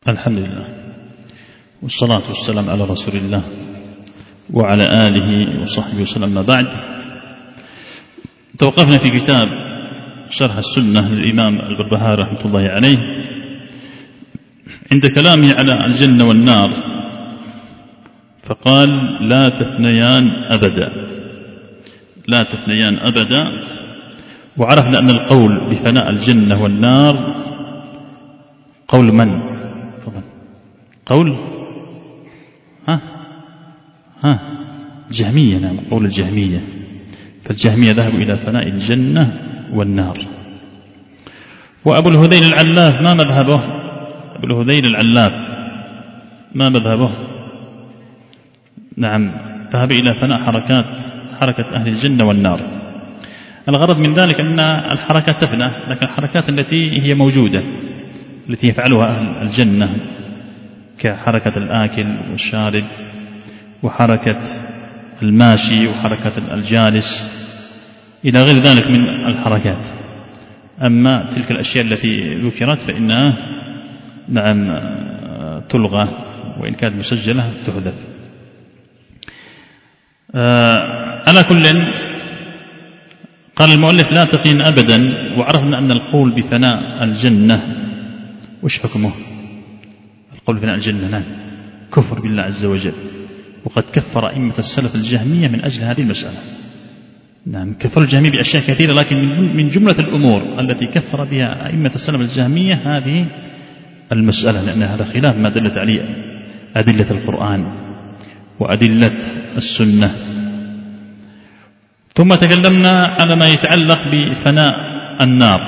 الحمد لله والصلاة والسلام على رسول الله وعلى آله وصحبه وسلم. ما بعد، توقفنا في كتاب شرح السنة للإمام البربهاري رحمة الله عليه عند كلامه على الجنة والنار، فقال: لا تثنيان أبدا، لا تثنيان أبدا. وعرفنا أن القول بفناء الجنة والنار قول من؟ قول جهمية. نعم، قول الجهمية. فالجهمية ذهبوا إلى فناء الجنة والنار. وأبو الهذيل العلاف ما مذهبه؟ أبو الهذيل العلاف ما مذهبه؟ نعم، ذهب إلى فناء حركة أهل الجنة والنار. الغرض من ذلك أن الحركات تفنى، لكن الحركات التي هي موجودة التي يفعلها أهل الجنة كحركة الآكل والشارب وحركة الماشي وحركة الجالس إلى غير ذلك من الحركات. أما تلك الأشياء التي ذكرت فإنها نعم تلغى، وإن كانت مسجلة تحذف. على كل، قال المؤلف: لا تثنين أبدا. وعرفنا أن القول بفناء الجنة وش حكمه؟ القول بفناء الجنة نعم كفر بالله عز وجل، وقد كفر أئمة السلف الجهمية من أجل هذه المسألة. نعم، كفر الجهمية بأشياء كثيرة، لكن من جملة الأمور التي كفر بها أئمة السلف الجهمية هذه المسألة، لأن هذا خلاف ما دلت عليه أدلة القرآن وأدلة السنة. ثم تكلمنا على ما يتعلق بفناء النار،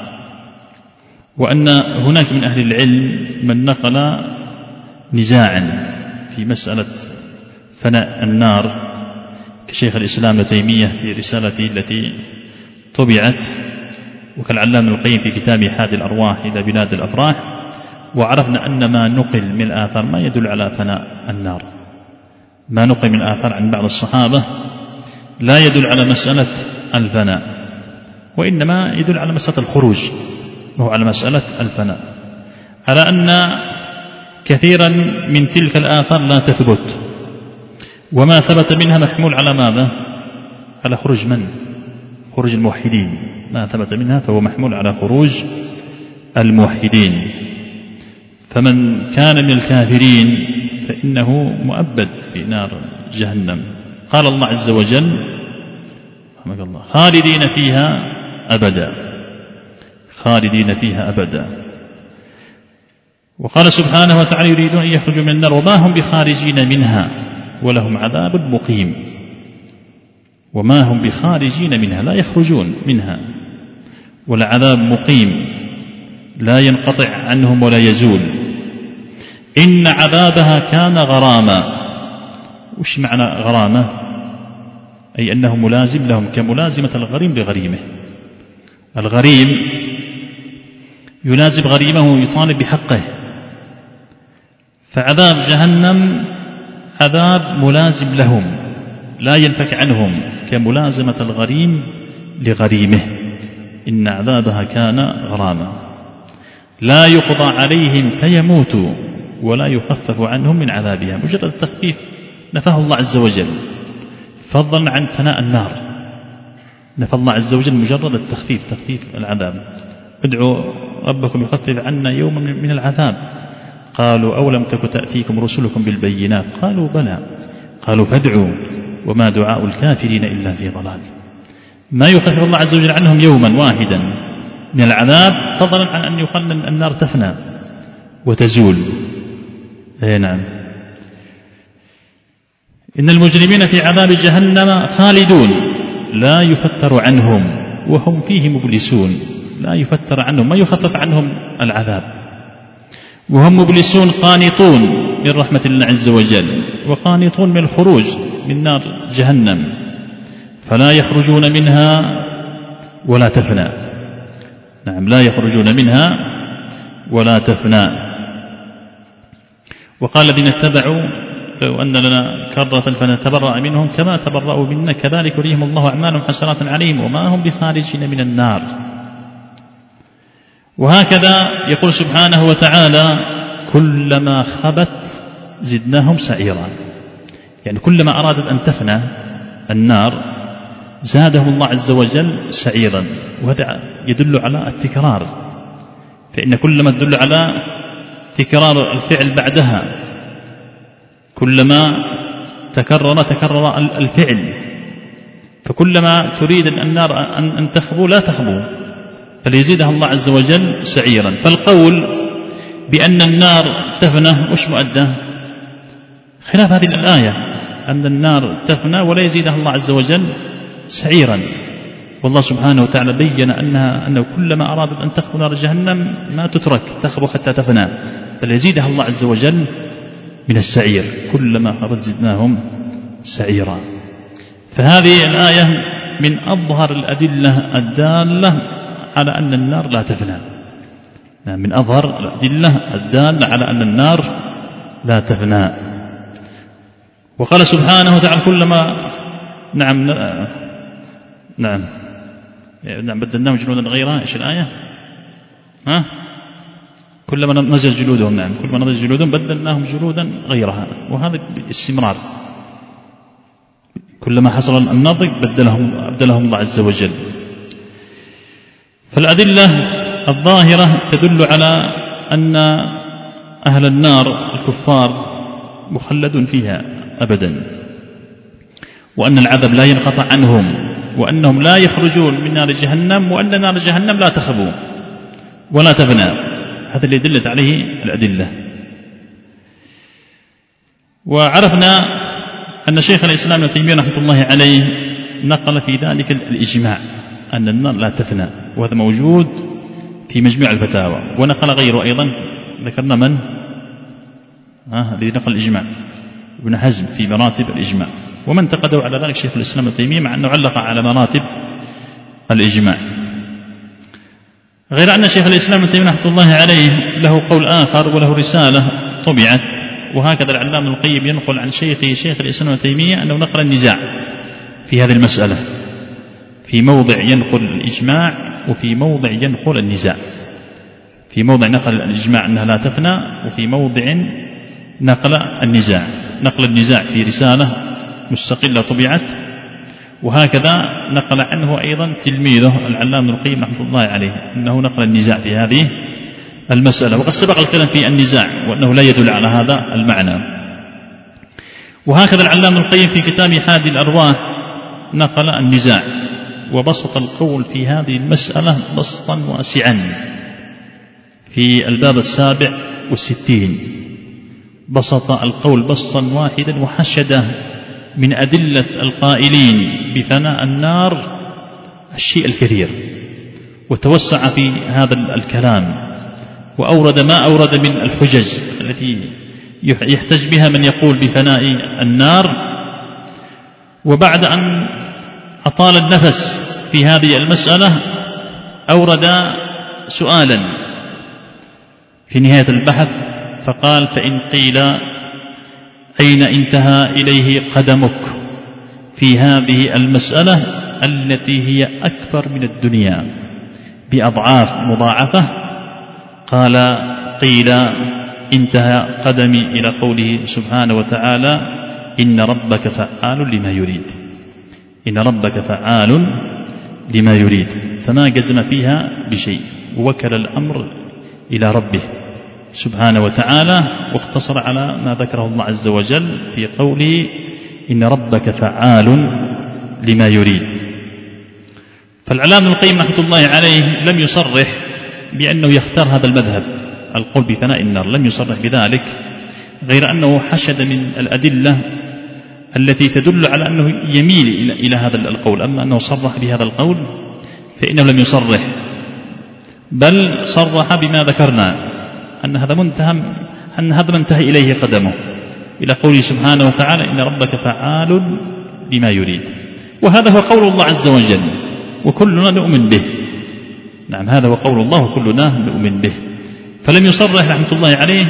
وأن هناك من أهل العلم من نقل نزاعا في مسألة فناء النار كشيخ الإسلام ابن تيمية في رسالته التي طبعت، وكالعلامة القيم في كتابه حادي الأرواح إلى بلاد الأفراح. وعرفنا أن ما نقل من الآثار ما يدل على فناء النار، ما نقل من الآثار عن بعض الصحابة لا يدل على مسألة الفناء، وإنما يدل على مسألة الخروج، وهو على مسألة الفناء، على أن كثيرا من تلك الآثار لا تثبت، وما ثبت منها محمول على ماذا؟ على خروج من؟ خروج الموحدين. ما ثبت منها فهو محمول على خروج الموحدين. فمن كان من الكافرين فإنه مؤبد في نار جهنم. قال الله عز وجل: خالدين فيها أبدا، خالدين فيها أبدا. وقال سبحانه وتعالى: يريدون أن يخرجوا من النار وما هم بخارجين منها ولهم عذاب مقيم. وما هم بخارجين منها، لا يخرجون منها، ولا عذاب مقيم لا ينقطع عنهم ولا يزول. إن عذابها كان غراما. وش معنى غرامة؟ أي أنه ملازم لهم كملازمة الغريم لغريمه. الغريم يلازم غريمه يطالب بحقه، فعذاب جهنم عذاب ملازم لهم لا ينفك عنهم كملازمة الغريم لغريمه. إن عذابها كان غراما لا يقضى عليهم فيموتوا ولا يخفف عنهم من عذابها. مجرد التخفيف نفاه الله عز وجل، فضلا عن فناء النار. نفى الله عز وجل مجرد التخفيف، تخفيف العذاب. ادعوا ربكم يخفف عنا يوما من العذاب. قالوا: أولم تك تأتيكم رسلكم بالبينات؟ قالوا: بلى. قالوا: فادعوا وما دعاء الكافرين إلا في ضلال. ما يخفف الله عز وجل عنهم يوما واحدا من العذاب، فضلا عن أن يقال النار تفنى وتزول. نعم. إن المجرمين في عذاب جهنم خالدون لا يفتر عنهم وهم فيه مبلسون. لا يفتر عنهم، ما يخفف عنهم العذاب، وهم مبلسون قانطون من رحمة الله عز وجل، وقانطون من الخروج من نار جهنم، فلا يخرجون منها ولا تفنى. نعم، لا يخرجون منها ولا تفنى. وقال الذين اتبعوا: لو أن لنا كرة فنتبرأ منهم كما تبرأوا منا كذلك يريهم الله أعمالهم حسرات عليهم وما هم بخارجين من النار. وهكذا يقول سبحانه وتعالى: كل كلما خبت زدناهم سعيرا، يعني كلما أرادت أن تفنى النار زادهم الله عز وجل سعيرا، وهذا يدل على التكرار، فإن كلما تدل على تكرار الفعل بعدها كلما تكرر الفعل، فكلما تريد النار أن تخبو لا تخبو، فليزيدها الله عز وجل سعيرا. فالقول بأن النار تفنى وش مؤدى؟ خلاف هذه الآية، أن النار تفنى ولا يزيدها الله عز وجل سعيرا، والله سبحانه وتعالى بين أنه كلما أرادت أن تخبو نار جهنم ما تترك تخبو حتى تفنى، بل يزيدها الله عز وجل من السعير، كلما خبت زدناهم سعيرا. فهذه الآية من أظهر الأدلة الدالة على أن النار لا تفنى، من أظهر الأدلة الدالة على أن النار لا تفنى. وقال سبحانه وتعالى كلما نعم بدلناهم جلودا غيرها. إيش الآية؟ كلما نزل جلودهم، نعم كلما نزل جلودهم بدلناهم جلودا غيرها، وهذا باستمرار، كلما حصل النضج بدلهم الله عز وجل. فالأدلة الظاهرة تدل على أن أهل النار الكفار مخلدون فيها أبدا، وأن العذاب لا ينقطع عنهم، وأنهم لا يخرجون من نار جهنم، وأن نار جهنم لا تخبو ولا تفنى. هذا اللي دلت عليه الأدلة. وعرفنا أن شيخ الإسلام ابن تيمية رحمة الله عليه نقل في ذلك الإجماع أن النار لا تفنى، وهذا موجود في مجموع الفتاوى، ونقل غيره أيضا، ذكرنا من الذي نقل الإجماع؟ ابن حزم في مراتب الإجماع، ومن انتقده على ذلك شيخ الإسلام ابن تيمية، مع أنه علق على مراتب الإجماع. غير أن شيخ الإسلام ابن تيمية رحمة الله عليه له قول آخر وله رسالة طبعت، وهكذا العلامة ابن القيم ينقل عن شيخ الإسلام ابن تيمية أنه نقل النزاع في هذه المسألة، في موضع ينقل الإجماع وفي موضع ينقل النزاع، في موضع نقل الإجماع أنها لا تفنى، وفي موضع نقل النزاع في رسالة مستقلة طبعت، وهكذا نقل عنه أيضا تلميذه العلامة ابن القيم رحمة الله عليه أنه نقل النزاع في هذه المسألة، وقد سبق الكلام في النزاع وأنه لا يدل على هذا المعنى. وهكذا العلامة ابن القيم في كتاب حادي الأرواح نقل النزاع، وبسط القول في هذه المسألة بسطا واسعا في الباب 67، بسط القول بسطا واحدا وحشده من أدلة القائلين بفناء النار الشيء الكثير، وتوسع في هذا الكلام، وأورد ما أورد من الحجج التي يحتج بها من يقول بفناء النار. وبعد أن أطال النفس في هذه المسألة أورد سؤالا في نهاية البحث فقال: فإن قيل أين انتهى إليه قدمك في هذه المسألة التي هي أكبر من الدنيا بأضعاف مضاعفة؟ قال: قيل انتهى قدمي إلى قوله سبحانه وتعالى: إن ربك فعال لما يريد. إن ربك فعال لما يريد، فما جزم فيها بشيء، ووكل الأمر إلى ربه سبحانه وتعالى، واقتصر على ما ذكره الله عز وجل في قوله: إن ربك فعال لما يريد. فالعلامة ابن القيم رحمة الله عليه لم يصرح بأنه يختار هذا المذهب القول بفناء النار، لم يصرح بذلك، غير أنه حشد من الأدلة التي تدل على أنه يميل إلى هذا القول. أما أنه صرح بهذا القول فإنه لم يصرح، بل صرح بما ذكرنا أن هذا منتهى إليه قدمه، إلى قوله سبحانه وتعالى: إن ربك فعال لما يريد. وهذا هو قول الله عز وجل وكلنا نؤمن به. نعم، هذا هو قول الله وكلنا نؤمن به. فلم يصرح رحمة الله عليه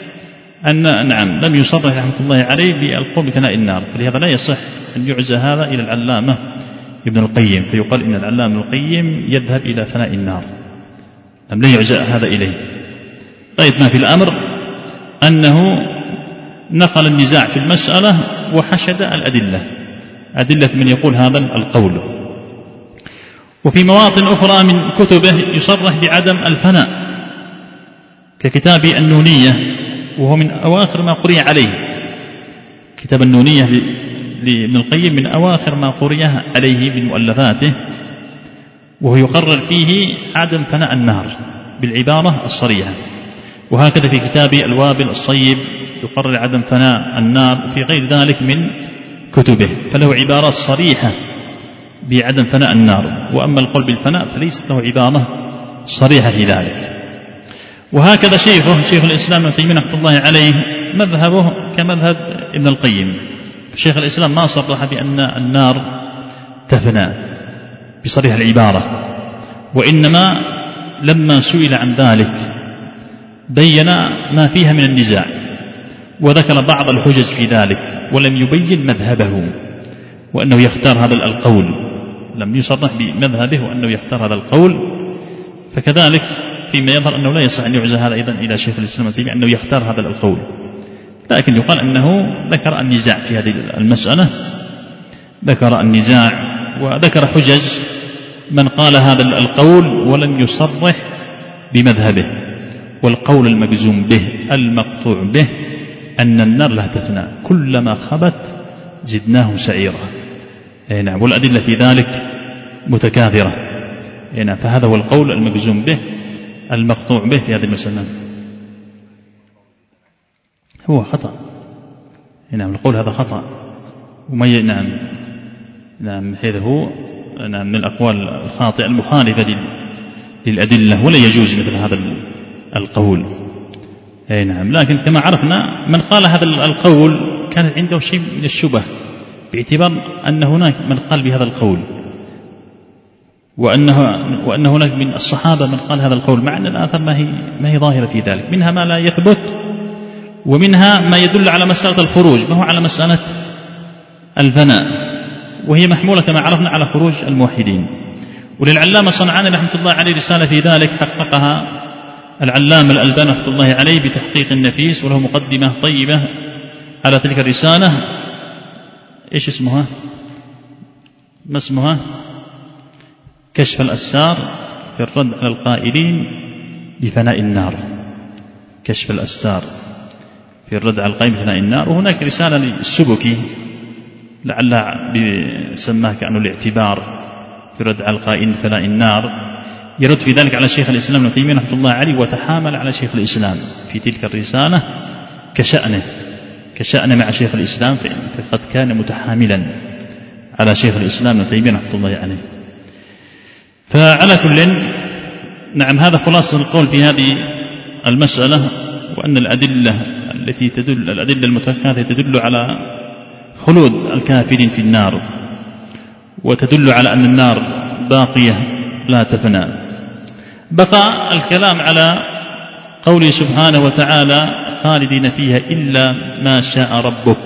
لم يصرح رحمة الله عليه بالقول بفناء النار، فلهذا لا يصح أن يعزى هذا إلى العلامة ابن القيم، فيقال إن العلامة ابن القيم يذهب إلى فناء النار، لا يعزى هذا إليه. طيب، ما في الأمر أنه نقل النزاع في المسألة وحشد الأدلة، أدلة من يقول هذا القول. وفي مواطن أخرى من كتبه يصرح بعدم الفناء، ككتاب النونية، وهو من أواخر ما قرئ عليه. كتاب النونية لابن القيم من أواخر ما قرئ عليه من مؤلفاته، وهو يقرر فيه عدم فناء النار بالعبارة الصريحة. وهكذا في كتاب الوابل الصيب يقرر عدم فناء النار، وفي غير ذلك من كتبه، فله عبارات صريحة بعدم فناء النار. وأما القول بالفناء فليست له عبارة صريحة في ذلك. وهكذا شيخ الإسلام ابن تيمية رحمه الله عليه مذهبه كمذهب ابن القيم. شيخ الإسلام ما صرح بأن النار تفنى بصريح العبارة، وإنما لما سئل عن ذلك بين ما فيها من النزاع، وذكر بعض الحجج في ذلك، ولم يبين مذهبه وأنه يختار هذا القول، لم يصرح بمذهبه وأنه يختار هذا القول. فكذلك فيما يظهر أنه لا يصح أن يعزى هذا أيضا إلى شيخ الإسلام ابن تيمية أنه يختار هذا القول، لكن يقال أنه ذكر النزاع في هذه المسألة، ذكر النزاع وذكر حجج من قال هذا القول ولم يصرح بمذهبه. والقول المجزوم به المقطوع به أن النار لا تفنى، كلما خبت زدناه سعيرا. نعم، والأدلة في ذلك متكاثرة. نعم، فهذا هو القول المجزوم به المقطوع به في هذه المسألة. هو خطأ. نعم، القول هذا خطأ. نعم حيث هو من الأقوال الخاطئة المخالفة للأدلة، ولا يجوز مثل هذا القول. نعم، لكن كما عرفنا من قال هذا القول كانت عنده شيء من الشبه، باعتبار أن هناك من قال بهذا القول، وأن هناك من الصحابة من قال هذا القول، مع أن الآثار ما هي ظاهرة في ذلك، منها ما لا يثبت، ومنها ما يدل على مسألة الخروج، ما هو على مسألة الفناء، وهي محمولة كما عرفنا على خروج الموحدين. وللعلامة صنعاني رحمة الله عليه رسالة في ذلك حققها العلامة الألباني رحمة الله عليه بتحقيق النفيس، وله مقدمة طيبة على تلك الرسالة. إيش اسمها؟ ما اسمها؟ كشف الأسرار في الرد على القائلين بفناء النار. كشف الأسرار في الرد على القائلين بفناء النار. وهناك رسالة للسبكي لعلها بسماه كأنه الاعتبار في الرد على القائلين بفناء النار، يرد في ذلك على شيخ الإسلام ابن تيمية رحمه الله عليه، وتحامل على شيخ الإسلام في تلك الرسالة كشأنه مع شيخ الإسلام، فقد كان متحاملا على شيخ الإسلام ابن تيمية رحمه الله عليه. فعلى كل نعم، هذا خلاصة القول في هذه المسألة، وأن الأدلة التي تدل الأدلة المتكاثرة تدل على خلود الكافرين في النار، وتدل على أن النار باقية لا تفنى. بقى الكلام على قوله سبحانه وتعالى خالدين فيها إلا ما شاء ربك،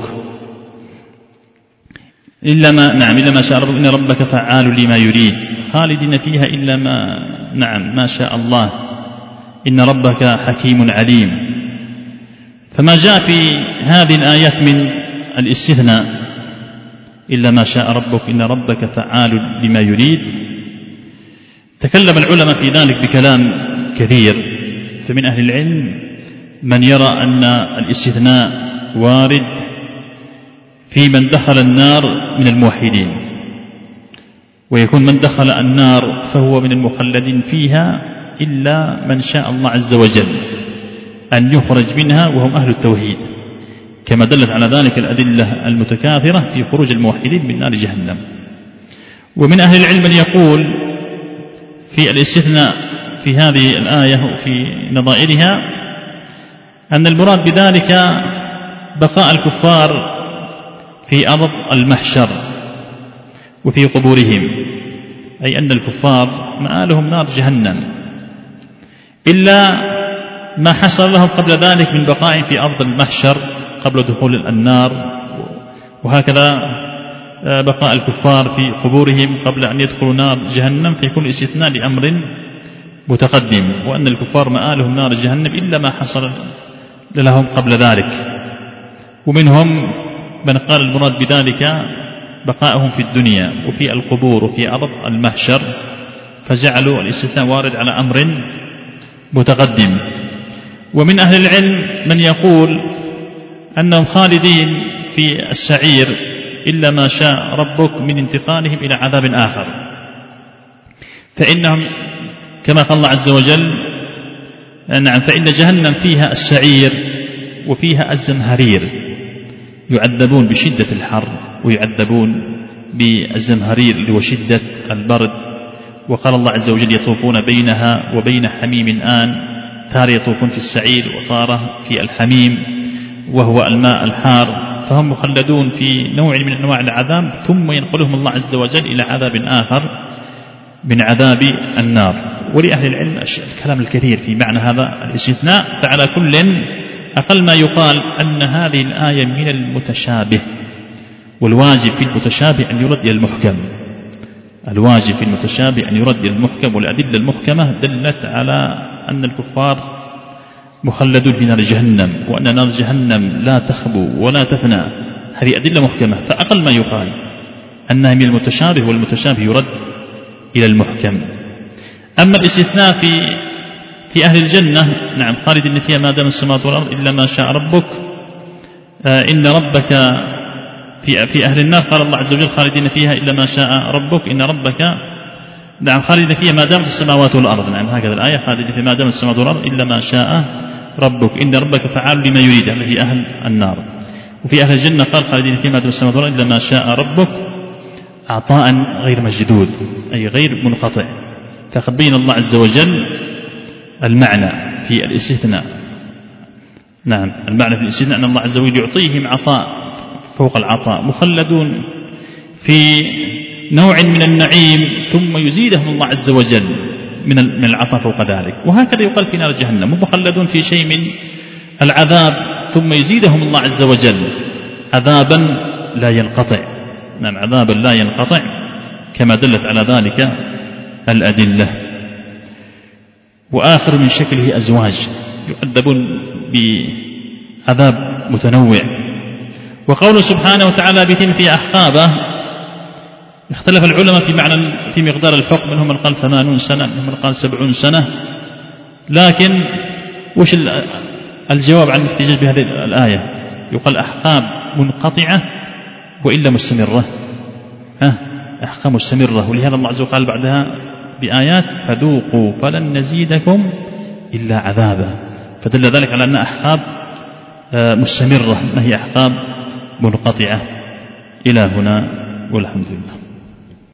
إلا ما شاء ربك إن ربك فعال لما يريد. خالدين فيها إلا ما شاء الله إن ربك حكيم عليم. فما جاء في هذه الآيات من الاستثناء إلا ما شاء ربك إن ربك فعال لما يريد، تكلم العلماء في ذلك بكلام كثير. فمن أهل العلم من يرى أن الاستثناء وارد في من دخل النار من الموحدين، ويكون من دخل النار فهو من المخلدين فيها إلا من شاء الله عز وجل أن يخرج منها وهم أهل التوحيد، كما دلت على ذلك الأدلة المتكاثرة في خروج الموحدين من نار جهنم. ومن أهل العلم من يقول في الاستثناء في هذه الآية وفي نظائرها أن المراد بذلك بقاء الكفار في أرض المحشر وفي قبورهم، أي أن الكفار مآلهم نار جهنم، إلا ما حصل لهم قبل ذلك من بقاء في أرض المحشر قبل دخول النار، وهكذا بقاء الكفار في قبورهم قبل أن يدخلوا نار جهنم، فيكون الاستثناء لأمر متقدم، وأن الكفار مآلهم نار جهنم إلا ما حصل لهم قبل ذلك. ومنهم من قال المراد بذلك بقائهم في الدنيا وفي القبور وفي أرض المحشر، فجعلوا الاستثناء وارد على أمر متقدم. ومن أهل العلم من يقول أنهم خالدين في السعير إلا ما شاء ربك من انتقالهم إلى عذاب آخر، فإنهم كما قال الله عز وجل نعم فإن جهنم فيها السعير وفيها الزمهرير، يعذبون بشدة الحر ويعذبون بالزمهرير اللي هو شدة البرد. وقال الله عز وجل يطوفون بينها وبين حميم آن، تارة يطوفون في السعير وطارة في الحميم وهو الماء الحار، فهم مخلدون في نوع من أنواع العذاب ثم ينقلهم الله عز وجل إلى عذاب آخر من عذاب النار. ولأهل العلم الكلام الكثير في معنى هذا الاستثناء، فعلى كل أقل ما يقال أن هذه الآية من المتشابه، والواجب في المتشابه أن يرد إلى المحكم، الواجب في المتشابه أن يرد إلى المحكم. والأدلة المحكمة دلت على أن الكفار مخلدون في نار جهنم، وأن نار جهنم لا تخبو ولا تفنى، هذه أدلة محكمة، فأقل ما يقال أنها من المتشابه، والمتشابه يرد إلى المحكم. أما الاستثناء في أهل الجنة نعم خالدين فيها ما دام السماوات والأرض إلا ما شاء ربك، إن ربك في أهل النار قال الله عز وجل خالدين فيها إلا ما شاء ربك إن ربك نعم خالدين فيها ما دامت السماوات والأرض، نعم هكذا الآية خالدين فيها ما دامت السماوات والأرض إلا ما شاء ربك إن ربك فعال لما يريد، هذا في أهل النار. وفي أهل الجنة قال خالدين فيها ما دامت السماوات والأرض إلا ما شاء ربك، عطاء غير مجدود أي غير منقطع. فقد بين الله عز وجل المعنى في الاستثناء، نعم المعنى في الاستثناء أن الله عز وجل يعطيهم عطاء فوق العطاء، مخلدون في نوع من النعيم ثم يزيدهم الله عز وجل من العطاء فوق ذلك. وهكذا يقال في نار جهنم، مخلدون في شيء من العذاب ثم يزيدهم الله عز وجل عذابا لا ينقطع، نعم عذابا لا ينقطع كما دلت على ذلك الأدلة. وآخر من شكله أزواج يعذبون بعذاب متنوع. وقوله سبحانه وتعالى بثم في أحقابه، اختلف العلماء في معنى في مقدار الحكم، منهم من قال 80 سنة، منهم من قال 70 سنة، لكن وش الجواب عن الاحتجاج بهذه الآية؟ يقال أحقاب منقطعة وإلا مستمرة، أحقاب مستمرة. ولهذا الله عز وجل قال بعدها بآيات فذوقوا فلن نزيدكم إلا عذابا، فدل ذلك على أن أحقاب مستمرة ما هي أحقاب منقطعة. إلى هنا والحمد لله.